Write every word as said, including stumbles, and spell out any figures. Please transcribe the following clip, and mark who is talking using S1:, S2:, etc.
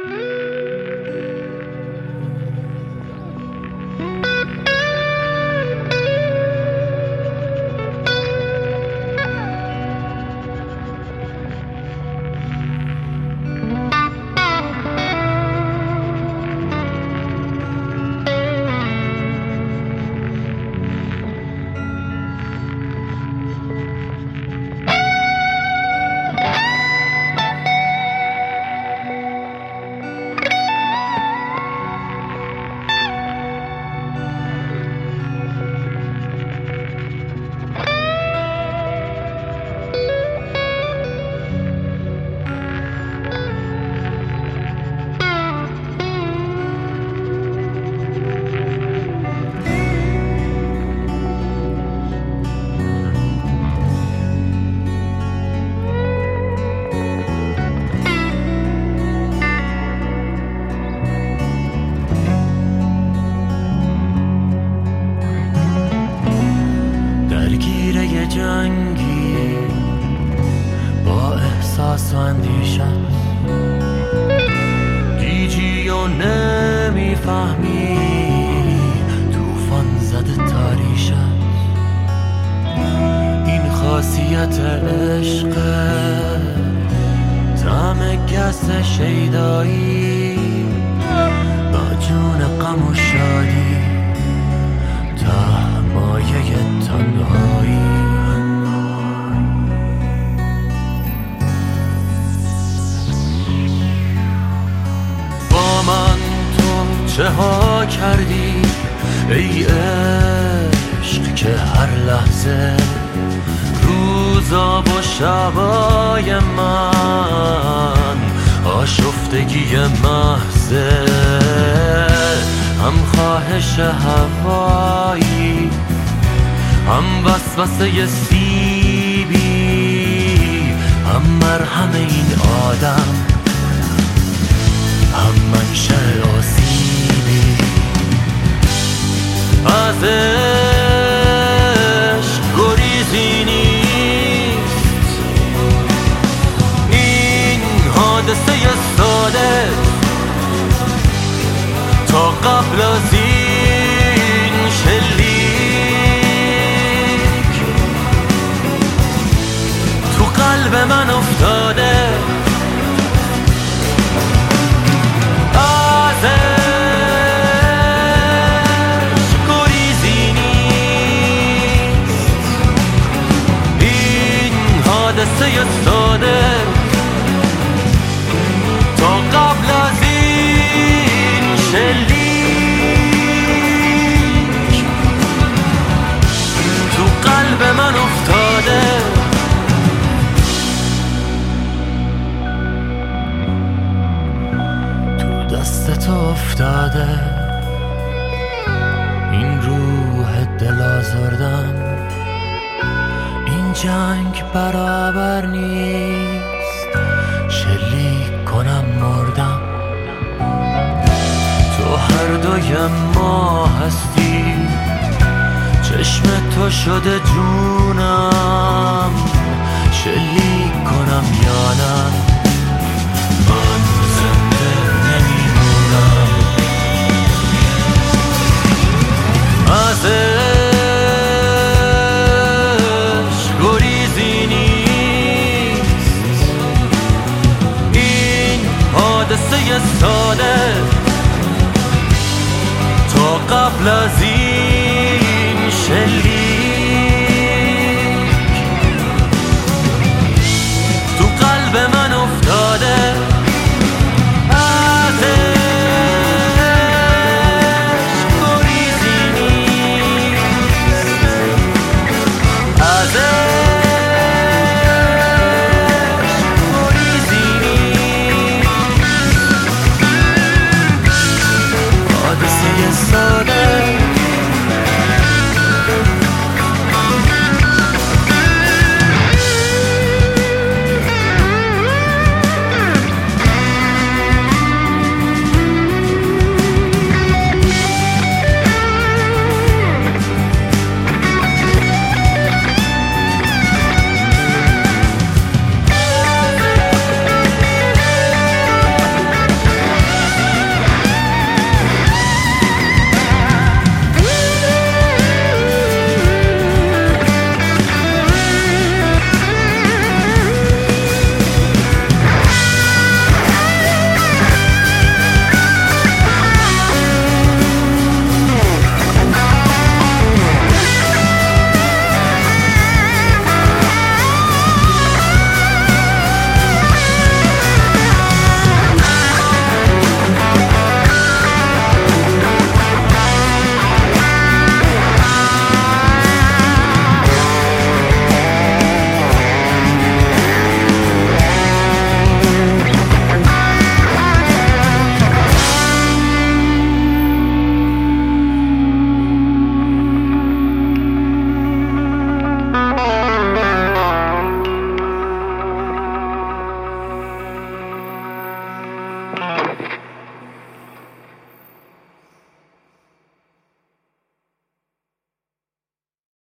S1: جنگی با احساس و اندیشت گیجی و نمیفهمی توفان زده تاریشت. این خاصیت عشق طعم گس شیدایی با جون غم و شادی تا مایه تنهایی. با من تو چه ها کردی ای عشق که هر لحظه روزا و شبای من آشفتگی محضه، هم خواهش هوایی هم وسوسه سیبی، هم مرهم این آدم هم منشأ آسیبی. از عشق گریزی نیست، این حادثه ساده تا قبل از این شلیک تو قلب من افتاده. از عشق گریزی نیست، این حادثه ساده تا قبل از این شلیک تو قلب من افتاده. دست تو افتاده این روح دل آزردن، این جنگ برابر نیست شلیک کنم مردم. تو هر دوی ما هستی، چشم تو شده جونم شلیک کنم یا نه. از عشق گریزی نیست، این حادثه ساده تا قبل از این